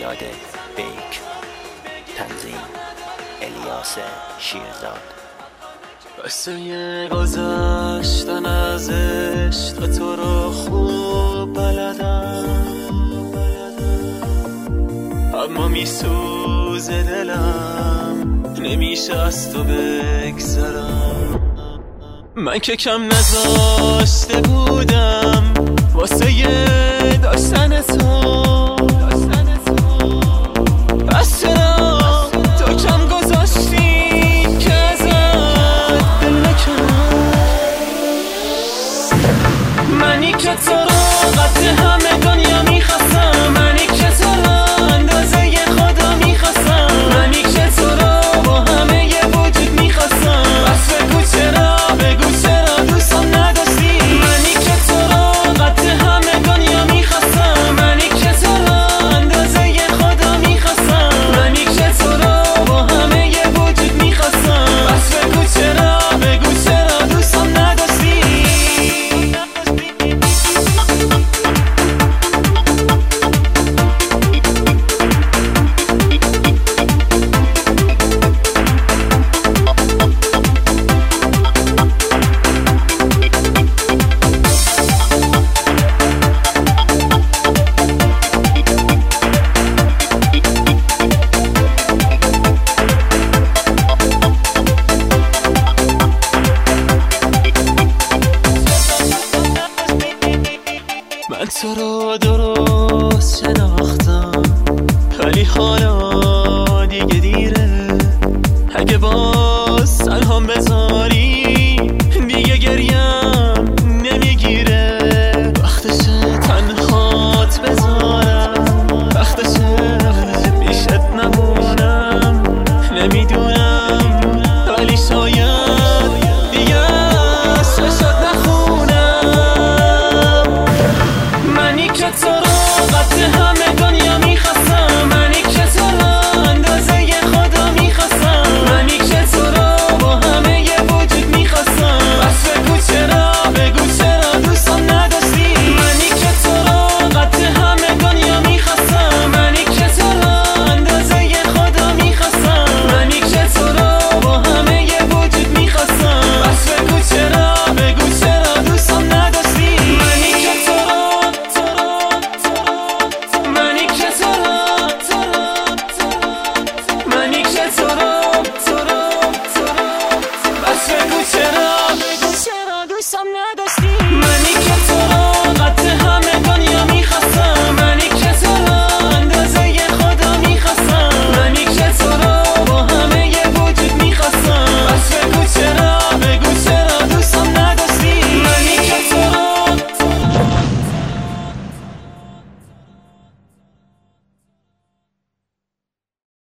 میلاد بیک، تنظیم الیاس شیرزاد. قصه گذشتن از عشق تو رو خوب بلدم، اما میسوزه دلم، نمیشه از تو بگذرم. من که کم نذاشته بودم واسه یه داشتن تو، پس چرا تو کم گذاشتی که ازت دل نکنم؟ منی که تو رو قد همه دنیا میخواستم، منی که تو رو اندازه ی خدا میخواستم، منی که تو رو با همه ی وجود میخواستم. بس بگو چرا دوستم نداشتی؟ منی که تو رو قد همه دنیا میخواستم، منی که تو رو اندازه ی خدا میخواستم، منی که تو رو با همه ی وجود میخواستم. بس بگو چرا دوستم نداشتی؟ من تو رو درست شناختم، ولی حالا دیگه دیره.